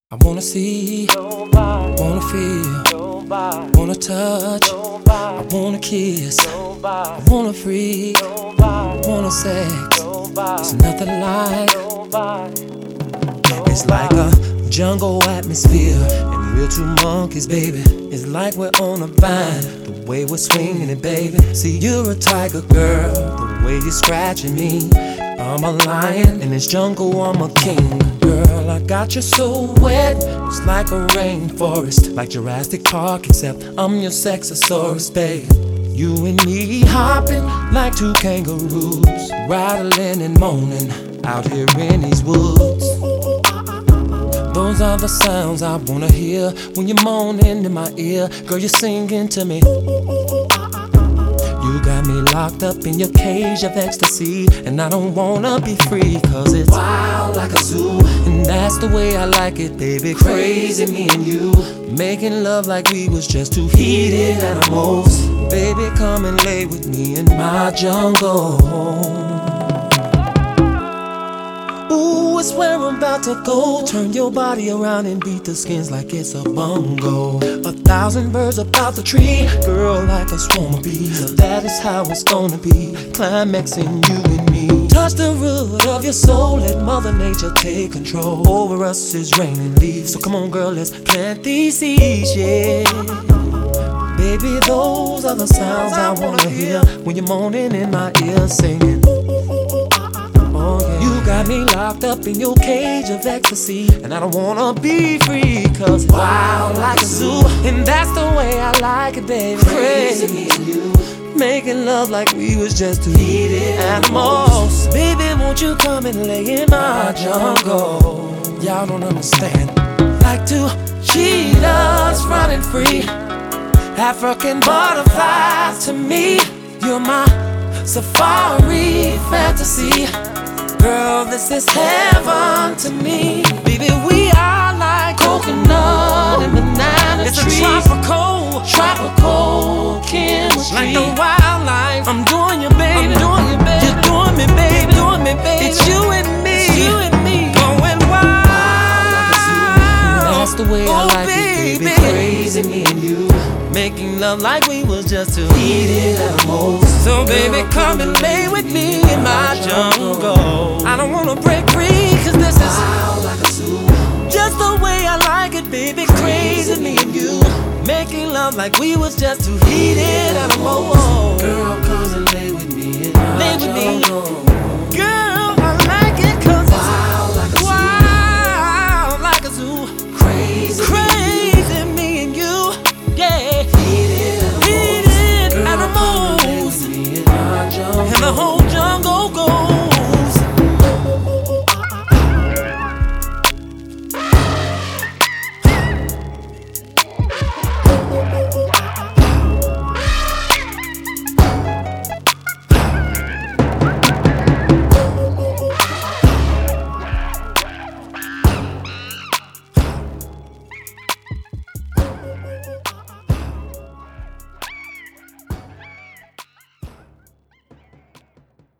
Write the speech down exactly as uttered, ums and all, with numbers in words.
I wanna see, Nobody, wanna feel, nobody, wanna touch, I nobody, wanna kiss, I nobody, wanna freak, nobody, wanna sex. It's nobody, nothing like, nobody. it's like a jungle atmosphere, and we're two monkeys, baby. It's like we're on a vine, the way we're swinging it, baby. See, you're a tiger girl, the way you're scratching me. I'm a lion in this jungle, I'm a king. Girl, I got you so wet, it's like a rainforest, like Jurassic Park, except I'm your Sexosaurus, babe. You and me hopping like two kangaroos, rattling and moaning out here in these woods. Those are the sounds I wanna hear when you're moaning in my ear. Girl, you're singing to me. You got me locked up in your cage of ecstasy, and I don't wanna be free, cause it's wild like a zoo. And that's the way I like it, baby. Crazy, me and you, making love like we was just two heated animals. Baby, come and lay with me in my jungle. Ooh, it's where I'm about to go. Turn your body around and beat the skins like it's a bongo. A thousand birds about the tree, girl, like a swarm of bees. That is how it's gonna be, climaxing you and me. Touch the root of your soul, let Mother Nature take control. Over us is raining leaves, so come on girl, let's plant these seeds, yeah. Baby, those are the sounds I wanna hear when you're moaning in my ear singing. Oh, yeah. You got me locked up in your cage of ecstasy, and I don't wanna be free, cause it's wild like a zoo. And that's the way I like it, baby. Crazy, me and you, making love like we was just two heated animals. Baby, won't you come and lay in my jungle? Y'all don't understand. Like two cheetahs running free, African butterflies to me. You're my safari fantasy. Girl, this is heaven to me. Baby, we are like coconut and banana trees. It's a tropical, tropical chemistry. Like the wildlife, I'm doing you, baby. I'm doing you, baby. You're doing me, baby. You're doing me, baby. It's you and me. It's you and me. Going wild. That's the way I like it, baby. Crazy, me and you, making love like we was just two heated animals. So baby, come and lay with me in my jungle. I don't wanna break free, cause this is wild like a zoo. Just the way I like it, baby. Crazy, me and you, making love like we was just two heated animals. Girl, come and lay with me in my lay with jungle. Me. Girl, I like it cause it's wild like a zoo. Wild like a zoo. Crazy, crazy, me and you, yeah. Heated animals, and the whole jungle goes.